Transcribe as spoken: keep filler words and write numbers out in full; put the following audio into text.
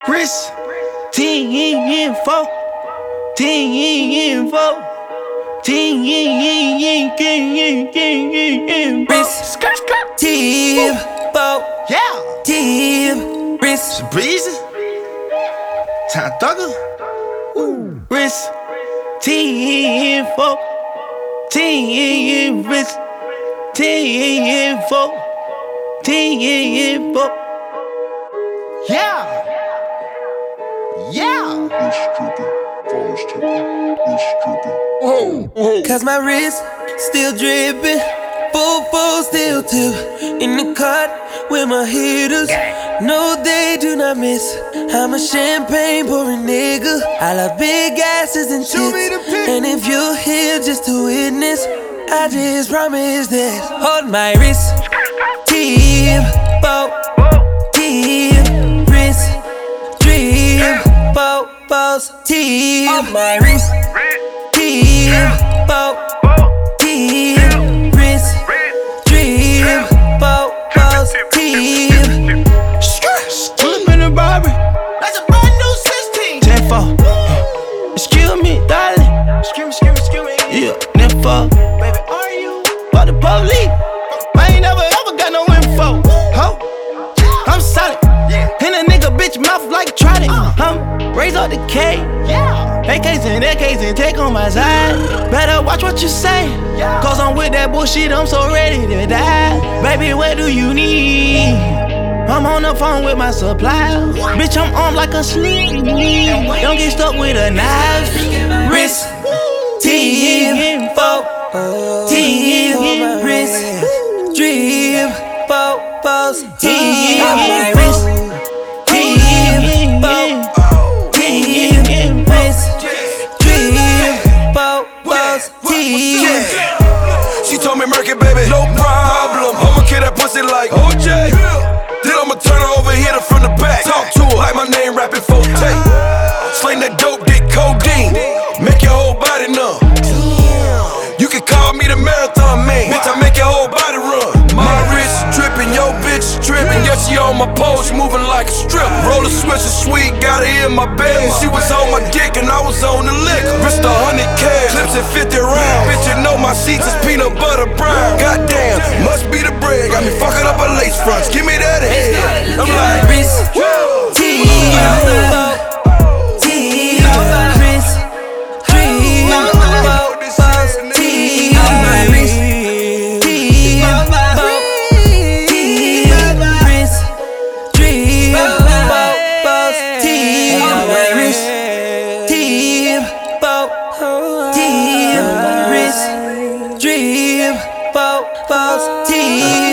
Chris, team four, team four, team Chris, team four, yeah, team Chris, breezy, time thugger, Chris, team four, team Chris, team four, team four, yeah. Yeah. Cause my wrist still dripping, full full still tip. In the cut with my hitters, no they do not miss. I'm a champagne pouring nigga. I love big asses and tits. And if you're here just to witness, I just promise this. Hold my wrist, team, bow, team, wrist, dream. Bow, bows, team. On my wrist, team. Bow, team. Wrist, dream. Bow, bows, team. Pull up in the Barbie. That's a brand new sixteen. ten four. Excuse me, darling. Excuse me, excuse me, excuse me. Yeah, nympho. Baby, are you? Fuck the police. I ain't never ever got no info. Ho, I'm solid. And a nigga bitch mouth like Trident. I'm raise up the K. Yeah. A Ks and A Ks and take on my side. Better watch what you say. Cause I'm with that bullshit, I'm so ready to die. Baby, what do you need? I'm on the phone with my supplier. Bitch, I'm armed like a sling. Don't get stuck with a knife. Wrist, team, four, team, wrist, dream, four, fours, team, wrist. She told me, Murky, baby, no problem. I'ma kill that pussy like O J. Then I'ma turn her over, hit her from the back. Talk to her like my name, rapping Forte. Sling that dope, dick, codeine. Make your whole body numb. You can call me the marathon man. Bitch, I make your whole body run. My wrist dripping, yo bitch tripping. Yeah, she on my pole, she moving like a strip. Roll a switch of sweet, got her in my bed. She was on my dick and I was on the liquor. Wrist a hundred cash, clips and fifty rounds. Bitch, you know my seats is peanut butter brown. Goddamn, must be the bread. Got me fucking up her lace fronts. Give me that head. I'm like, wrist, team, team, wrist, dream, bow, bows, team, my wrist, team, bow, team, wrist, dream, bow, bows, team, my wrist, team, bow, team, wrist, dream, bow, bows, team.